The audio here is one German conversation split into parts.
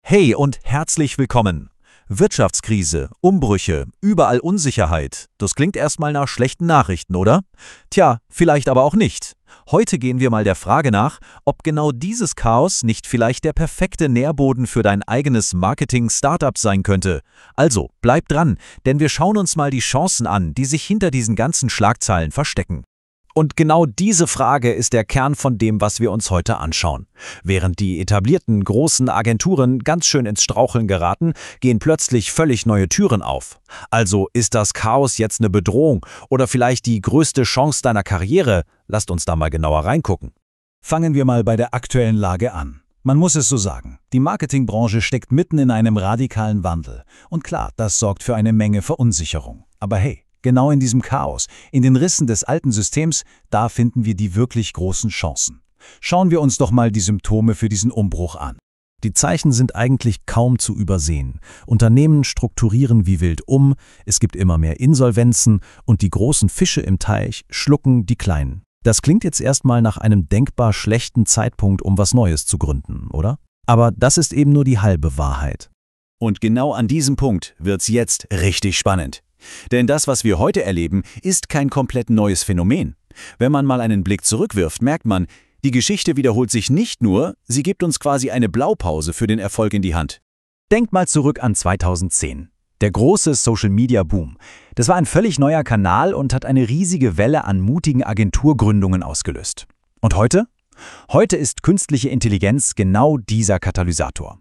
Hey und herzlich willkommen. Wirtschaftskrise, Umbrüche, überall Unsicherheit. Das klingt erstmal nach schlechten Nachrichten, oder? Tja, vielleicht aber auch nicht. Heute gehen wir mal der Frage nach, ob genau dieses Chaos nicht vielleicht der perfekte Nährboden für dein eigenes Marketing-Startup sein könnte. Also, bleib dran, denn wir schauen uns mal die Chancen an, die sich hinter diesen ganzen Schlagzeilen verstecken. Und genau diese Frage ist der Kern von dem, was wir uns heute anschauen. Während die etablierten großen Agenturen ganz schön ins Straucheln geraten, gehen plötzlich völlig neue Türen auf. Also ist das Chaos jetzt eine Bedrohung oder vielleicht die größte Chance deiner Karriere? Lasst uns da mal genauer reingucken. Fangen wir mal bei der aktuellen Lage an. Man muss es so sagen, die Marketingbranche steckt mitten in einem radikalen Wandel. Und klar, das sorgt für eine Menge Verunsicherung. Aber hey, genau in diesem Chaos, in den Rissen des alten Systems, da finden wir die wirklich großen Chancen. Schauen wir uns doch mal die Symptome für diesen Umbruch an. Die Zeichen sind eigentlich kaum zu übersehen. Unternehmen strukturieren wie wild um, es gibt immer mehr Insolvenzen und die großen Fische im Teich schlucken die kleinen. Das klingt jetzt erstmal nach einem denkbar schlechten Zeitpunkt, um was Neues zu gründen, oder? Aber das ist eben nur die halbe Wahrheit. Und genau an diesem Punkt wird's jetzt richtig spannend. Denn das, was wir heute erleben, ist kein komplett neues Phänomen. Wenn man mal einen Blick zurückwirft, merkt man, die Geschichte wiederholt sich nicht nur, sie gibt uns quasi eine Blaupause für den Erfolg in die Hand. Denkt mal zurück an 2010. Der große Social-Media-Boom. Das war ein völlig neuer Kanal und hat eine riesige Welle an mutigen Agenturgründungen ausgelöst. Und heute? Heute ist künstliche Intelligenz genau dieser Katalysator.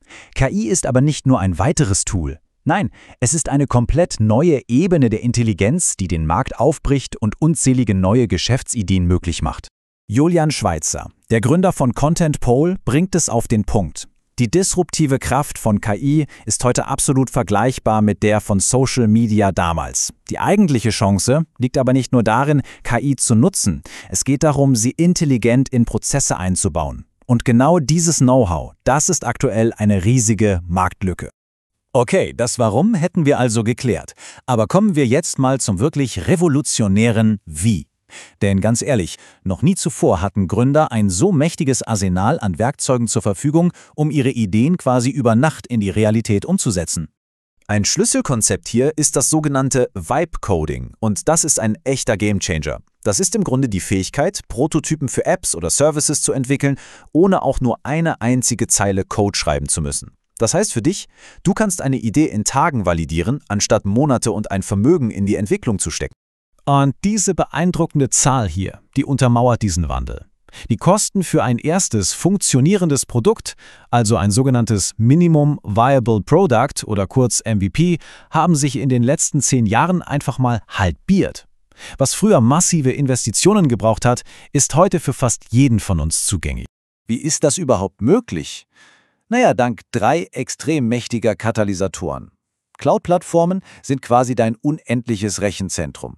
KI ist aber nicht nur ein weiteres Tool. Nein, es ist eine komplett neue Ebene der Intelligenz, die den Markt aufbricht und unzählige neue Geschäftsideen möglich macht. Julian Schweitzer, der Gründer von ContentPole, bringt es auf den Punkt. Die disruptive Kraft von KI ist heute absolut vergleichbar mit der von Social Media damals. Die eigentliche Chance liegt aber nicht nur darin, KI zu nutzen. Es geht darum, sie intelligent in Prozesse einzubauen. Und genau dieses Know-how, das ist aktuell eine riesige Marktlücke. Okay, das Warum hätten wir also geklärt. Aber kommen wir jetzt mal zum wirklich revolutionären Wie. Denn ganz ehrlich, noch nie zuvor hatten Gründer ein so mächtiges Arsenal an Werkzeugen zur Verfügung, um ihre Ideen quasi über Nacht in die Realität umzusetzen. Ein Schlüsselkonzept hier ist das sogenannte Vibe-Coding und das ist ein echter Gamechanger. Das ist im Grunde die Fähigkeit, Prototypen für Apps oder Services zu entwickeln, ohne auch nur eine einzige Zeile Code schreiben zu müssen. Das heißt für dich, du kannst eine Idee in Tagen validieren, anstatt Monate und ein Vermögen in die Entwicklung zu stecken. Und diese beeindruckende Zahl hier, die untermauert diesen Wandel. Die Kosten für ein erstes funktionierendes Produkt, also ein sogenanntes Minimum Viable Product oder kurz MVP, haben sich in den letzten 10 Jahren einfach mal halbiert. Was früher massive Investitionen gebraucht hat, ist heute für fast jeden von uns zugänglich. Wie ist das überhaupt möglich? Naja, dank 3 extrem mächtiger Katalysatoren. Cloud-Plattformen sind quasi dein unendliches Rechenzentrum.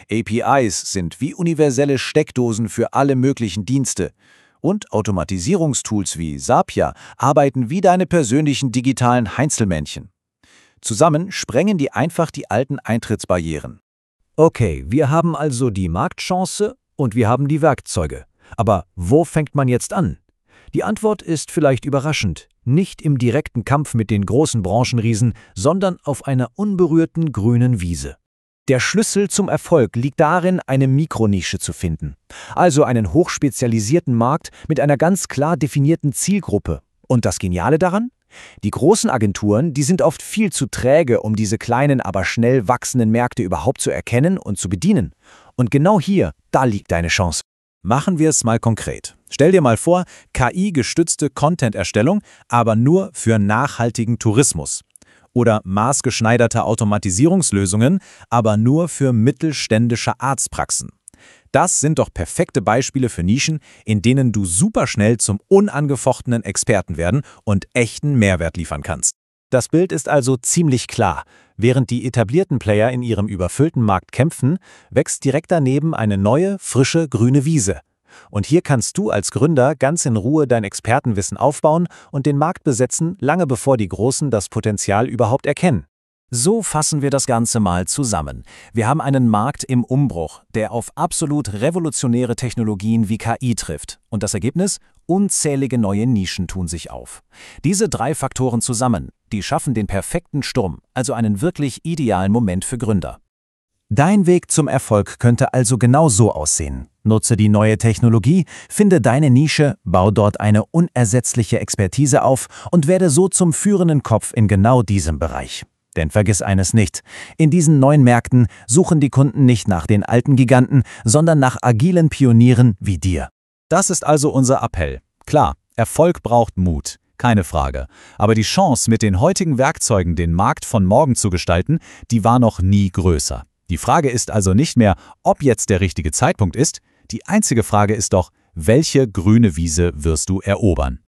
APIs sind wie universelle Steckdosen für alle möglichen Dienste. Und Automatisierungstools wie Zapier arbeiten wie deine persönlichen digitalen Heinzelmännchen. Zusammen sprengen die einfach die alten Eintrittsbarrieren. Okay, wir haben also die Marktchance und wir haben die Werkzeuge. Aber wo fängt man jetzt an? Die Antwort ist vielleicht überraschend. Nicht im direkten Kampf mit den großen Branchenriesen, sondern auf einer unberührten grünen Wiese. Der Schlüssel zum Erfolg liegt darin, eine Mikronische zu finden. Also einen hochspezialisierten Markt mit einer ganz klar definierten Zielgruppe. Und das Geniale daran? Die großen Agenturen, die sind oft viel zu träge, um diese kleinen, aber schnell wachsenden Märkte überhaupt zu erkennen und zu bedienen. Und genau hier, da liegt deine Chance. Machen wir es mal konkret. Stell dir mal vor, KI-gestützte Content-Erstellung, aber nur für nachhaltigen Tourismus. Oder maßgeschneiderte Automatisierungslösungen, aber nur für mittelständische Arztpraxen. Das sind doch perfekte Beispiele für Nischen, in denen du superschnell zum unangefochtenen Experten werden und echten Mehrwert liefern kannst. Das Bild ist also ziemlich klar. Während die etablierten Player in ihrem überfüllten Markt kämpfen, wächst direkt daneben eine neue, frische, grüne Wiese. Und hier kannst du als Gründer ganz in Ruhe dein Expertenwissen aufbauen und den Markt besetzen, lange bevor die Großen das Potenzial überhaupt erkennen. So fassen wir das Ganze mal zusammen. Wir haben einen Markt im Umbruch, der auf absolut revolutionäre Technologien wie KI trifft. Und das Ergebnis? Unzählige neue Nischen tun sich auf. Diese 3 Faktoren zusammen, die schaffen den perfekten Sturm, also einen wirklich idealen Moment für Gründer. Dein Weg zum Erfolg könnte also genau so aussehen. Nutze die neue Technologie, finde deine Nische, bau dort eine unersetzliche Expertise auf und werde so zum führenden Kopf in genau diesem Bereich. Denn vergiss eines nicht, in diesen neuen Märkten suchen die Kunden nicht nach den alten Giganten, sondern nach agilen Pionieren wie dir. Das ist also unser Appell. Klar, Erfolg braucht Mut, keine Frage. Aber die Chance, mit den heutigen Werkzeugen den Markt von morgen zu gestalten, die war noch nie größer. Die Frage ist also nicht mehr, ob jetzt der richtige Zeitpunkt ist. Die einzige Frage ist doch, welche grüne Wiese wirst du erobern?